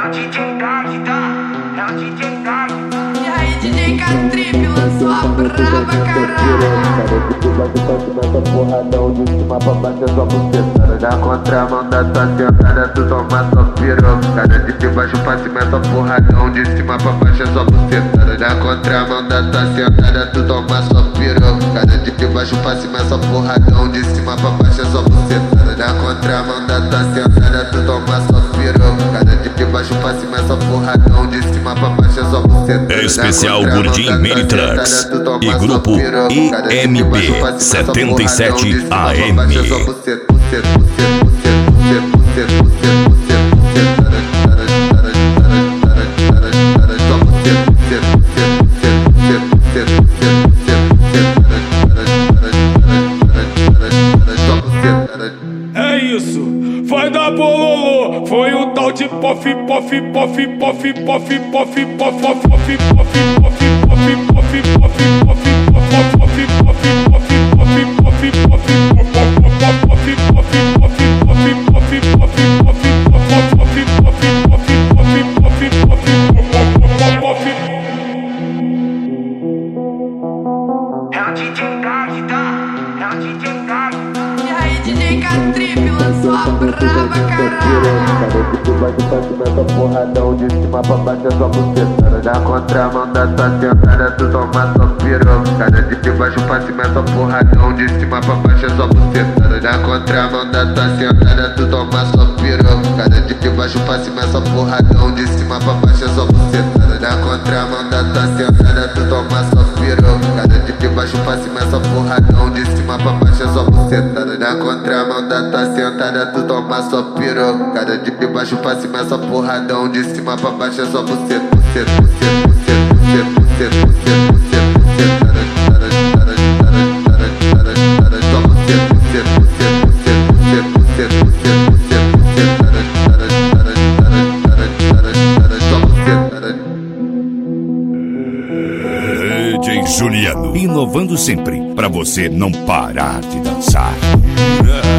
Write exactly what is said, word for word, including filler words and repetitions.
o D J Dark, tá? É o D J Dark. E aí, D J K-Trip lançou a braba, caralho. Essa porradão de cima pra baixo é só buceta. Na contramão da tua sentada tu toma só piroca. De baixo pra cima essa porradão de cima pra baixo é só buceta. Na contramão da tua sentada tu toma só piroca. De baixo pra cima essa porradão de cima pra baixo é só buceta. Na contramão da tua sentada tu toma só piroca. De baixo pra cima essa porradão de cima pra baixo é só buceta. É especial Gordinho Mini Trucks e grupo I M B setenta e sete A M. É isso, vai dar bololô. Foi um tal de pof, pof, pof, pof, pof, pof, pof, pof, pof, pof, pof, pof, É o D J Dark, tá? É o D J Dark. E aí, D J K-Trip lançou a braba, caralho. De baixo pra cima essa porradão de cima pra baixo é só buceta. Na contramão da tua sentada tu toma só piroca. De baixo pra cima essa porradão de cima pra baixo é só buceta. Na contramão da tua sentada tu toma só piroca. De baixo pra cima essa porradão de cima pra baixo é só buceta. Na contramão da tua sentada tu toma só piroca. De baixo pra cima essa porradão de cima pra baixo é só buceta. Na contramão da tua sentada tu toma só piroca. De baixo pra cima essa porradão de cima pra baixo é só buceta, buceta, buceta, buceta, buceta, buceta, buceta, buceta, só buceta, buceta, buceta, buceta, buceta, buceta, só buceta. D J Juliano, inovando sempre pra você não parar de dançar.